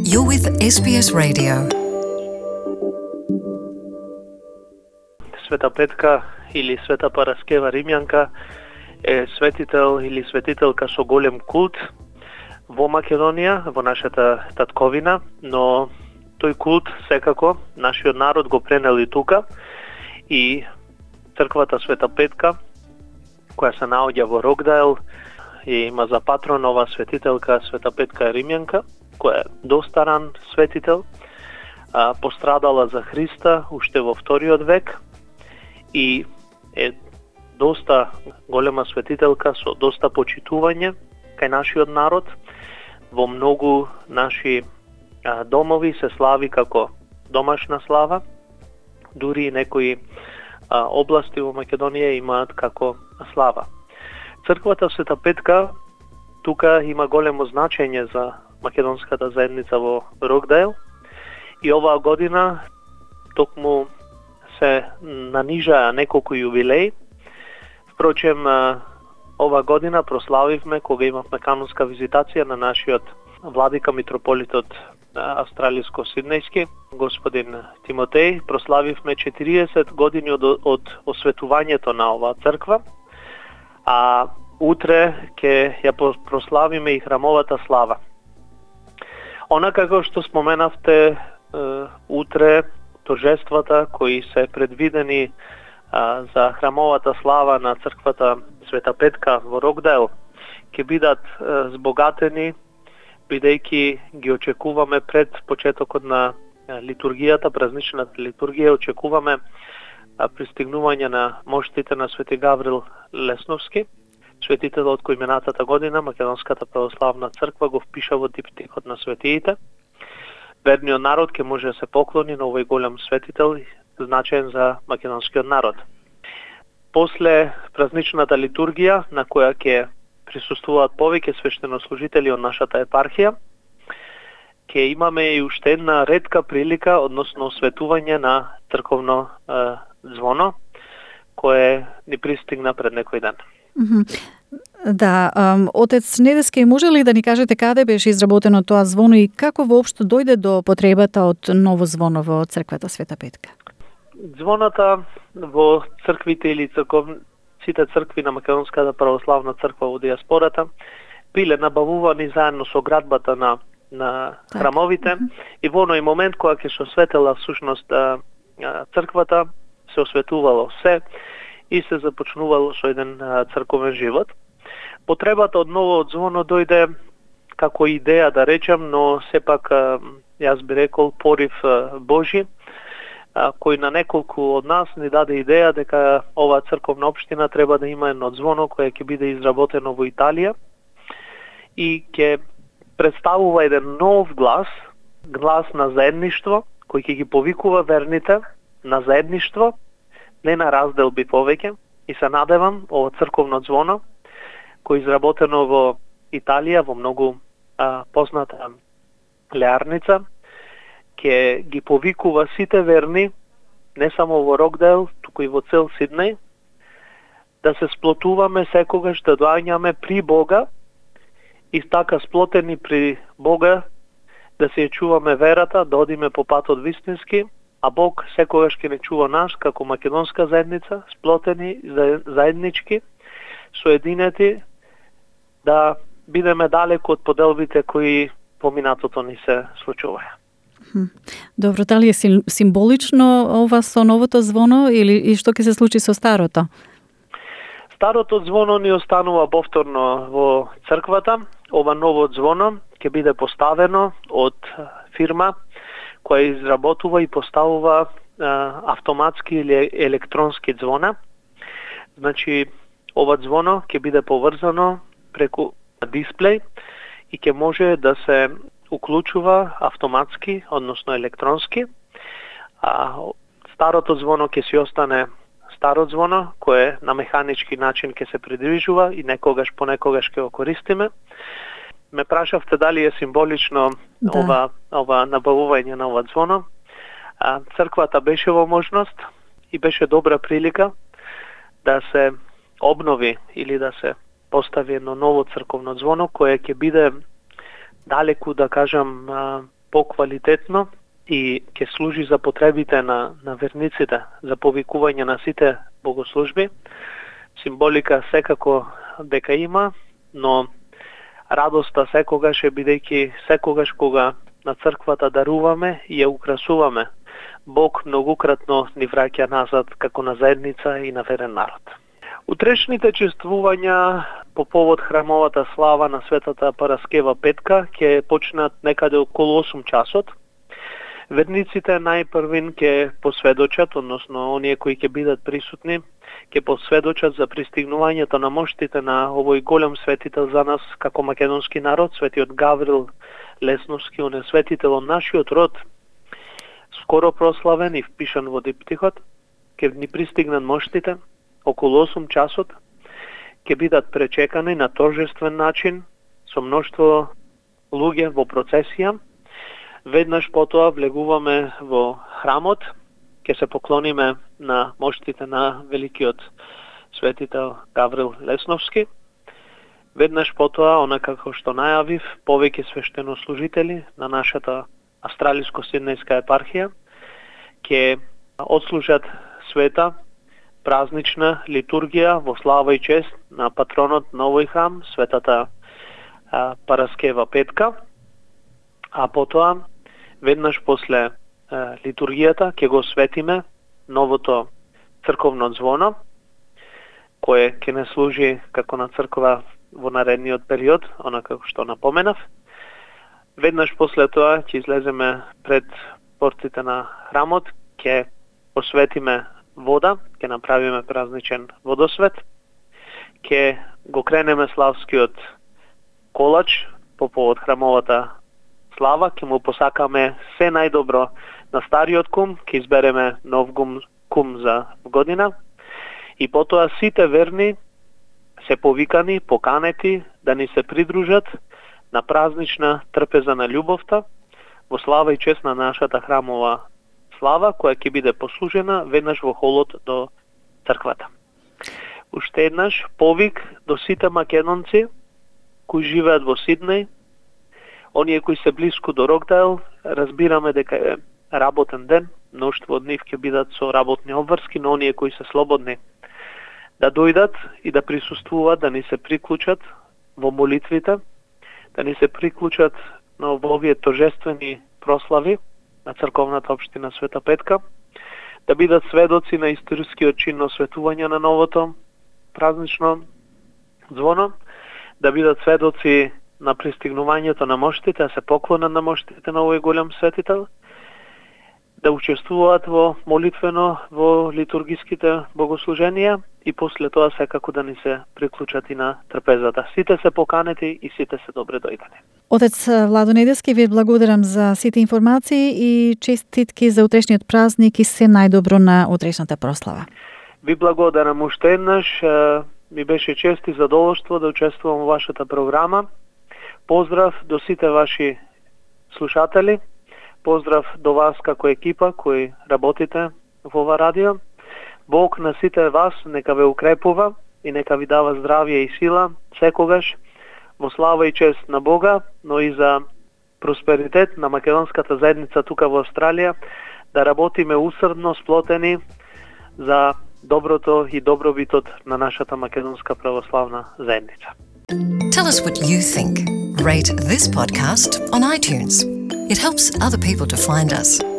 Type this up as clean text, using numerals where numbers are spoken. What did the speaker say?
You're with SBS Radio. Света Петка или Света Параскева Римјанка е светител или светителка со голем култ во Македонија, во нашата татковина, но тој култ секако нашиот народ го пренел и тука, и црквата Света Петка, која се наоѓа во Рокдайл, и има за патрон ова светителка Света Петка Римјанка, која е доста ран светител, пострадала за Христа уште во вториот век и е доста голема светителка со доста почитување кај нашиот народ. Во многу наши домови се слави како домашна слава, дури и некои области во Македонија имаат како слава. Црквата Света Петка тука има големо значење за македонската заедница во Рокдайл и оваа година токму се нанижаа неколку јубилеи. Впрочем, оваа година прославивме кога имавме канонска визитација на нашиот владика митрополитот австралиско-сиднејски, господин Тимотеј. Прославивме 40 години од осветувањето на оваа црква, а утре ќе ја прославиме и храмовата слава. Она како што споменавте, утре торжествата кои се предвидени за храмовата слава на црквата Света Петка во Рокдайл ќе бидат збогатени, бидејќи ги очекуваме пред почетокот на литургијата, празничната литургија, очекуваме пристигнување на моштите на Свети Гаврил Лесновски, светителот кој минатата година Македонската православна црква го впиша во диптихот на светиите. Верниот народ ќе може да се поклони на овој голем светител, значаен за македонскиот народ. После празничната литургија, на која ќе присуствуваат повеќе свештенослужители од нашата епархија, ќе имаме и уште една ретка прилика, односно осветување на црковно звоно, кое ни пристигна пред некој ден. Да, отец Недески, може ли да ни кажете каде беше изработено тоа звоно и како воопшто дојде до потребата од ново звоно во црквата Света Петка? Звоната во црквите или сите цркви на Македонската православна црква во диаспората биле набавувани заедно со градбата на храмовите и во оној момент кога ќе се осветела всушност црквата, се осветувало се и се започнувало со еден црковен живот. Потребата од ново звоно дојде како идеја, да речем, но сепак јас би рекол порив Божи, кој на неколку од нас ни даде идеја дека оваа црковна општина треба да има едно звоно кое ќе биде изработено во Италија и ќе представува еден нов глас на заедништво, кој ќе ги повикува верните на заедништво, не на разделби повеќе, и се надевам ова црковно звоно, кој е изработено во Италија, во многу позната леарница, ќе ги повикува сите верни, не само во Рокдайл, туку и во цел Сиднеј, да се сплотуваме секогаш, да доаѓаме при Бога и така сплотени при Бога да се ја чуваме верата, да одиме по патот вистински, а Бог секогаш ќе не чува нас како македонска заедница, сплотени, заеднички, соединети, да бидеме далеку од поделбите кои поминатото ни се случуваја. Добро, дали е символично ова со новото звоно или и што ќе се случи со старото? Старото звоно ни останува повторно во црквата. Ова ново звоно ќе биде поставено од фирма која изработува и поставува автоматски или електронски звона. Значи, ова звоно ќе биде поврзано преку дисплеј и ќе може да се уклучува автоматски, односно електронски. Старото звоно ќе си остане старо звоно, кое на механички начин ќе се придвижува и некогаш понекогаш ќе го користиме. Ме прашавте дали е символично ова набавување на ова звоно. Црквата беше во можност и беше добра прилика да се обнови или да се постави едно ново црковно звоно кое ќе биде далеку, да кажам, поквалитетно и ќе служи за потребите на верниците, за повикување на сите богослужби. Символика секако дека има, но радоста секогаш е бидејќи секогаш кога на црквата даруваме и ја украсуваме, Бог многократно ни враќа назад како на заедница и на верен народ. Утрешните чествувања по повод храмовата слава на Светата Параскева петка ќе почнат некаде околу 8 часот. Верниците најпрвин ќе посведочат, односно оние кои ќе бидат присутни, ќе посведочат за пристигнувањето на моштите на овој голем светител за нас како македонски народ, светиот Гаврил Лесновски, он е светител од нашиот род, скоро прославен и впишан во диптихот. Ќе ни пристигнат моштите околу 8 часот, ќе бидат пречекани на торжествен начин со мноштво луѓе во процесија. Веднаш потоа влегуваме во храмот, ќе се поклониме на моштите на великиот светител Гаврил Лесновски. Веднаш потоа, онака како што најавив, повеќе свештенослужители на нашата Австралиско-Сиднејска епархија ќе отслужат света празнична литургија во слава и чест на патронот на овој храм, Светата Параскева петка, а потоа веднаш после литургијата ќе го светиме новото црковно ѕвоно, кое ќе не служи како на црква во наредниот период, онака што напоменав. Веднаш после тоа ќе излеземе пред портите на храмот, ќе осветиме вода, ќе направиме празничен водосвет, ќе го кренеме славскиот колач по повод храмовата слава, ќе му посакаме се најдобро на стариот кум, ќе избереме нов кум за година и потоа сите верни се повикани, поканети да ни се придружат на празнична трпеза на љубовта во слава и чест на нашата храмова слава, која ќе биде послужена веднаш во холот до црквата. Уште еднаш повик до сите македонци кои живеат во Сиднеј, оние кои се блиску до Рокдайл. Разбираме дека е работен ден, мноштво од нив ќе бидат со работни обврски, но оние кои се слободни да дојдат и да присуствуваат, да ни се приклучат во молитвите, да ни се приклучат на овие торжествени прослави на црковната општина Света Петка, да бидат сведоци на историскиот чин на осветување на новото празнично ѕвоно, да бидат сведоци на пристигнувањето на моштите, да се поклонат на моштите на овој голем светител, да учествуваат во молитвено во литургиските богослуженија и после тоа секако да ни се приклучат и на трпезата. Сите се поканети и сите се добре дојдени. Отец Владо Недевски, ви благодарам за сите информации и честитки за утрешниот празник и се најдобро на утрешната прослава. Ви благодарам уште еднаш. Ми беше чест и задоволство да учествувам во вашата програма. Поздрав до сите ваши слушатели. Поздрав до вас како екипа кои работите во ова радио. Бог на сите вас нека ве укрепува и нека ви дава здравје и сила секогаш во слава и чест на Бога, но и за просперитет на македонската заедница тука во Австралија, да работиме усрдно, сплотени за доброто и добробитот на нашата македонска православна заедница. Tell us what you think. Rate this podcast on iTunes. It helps other people to find us.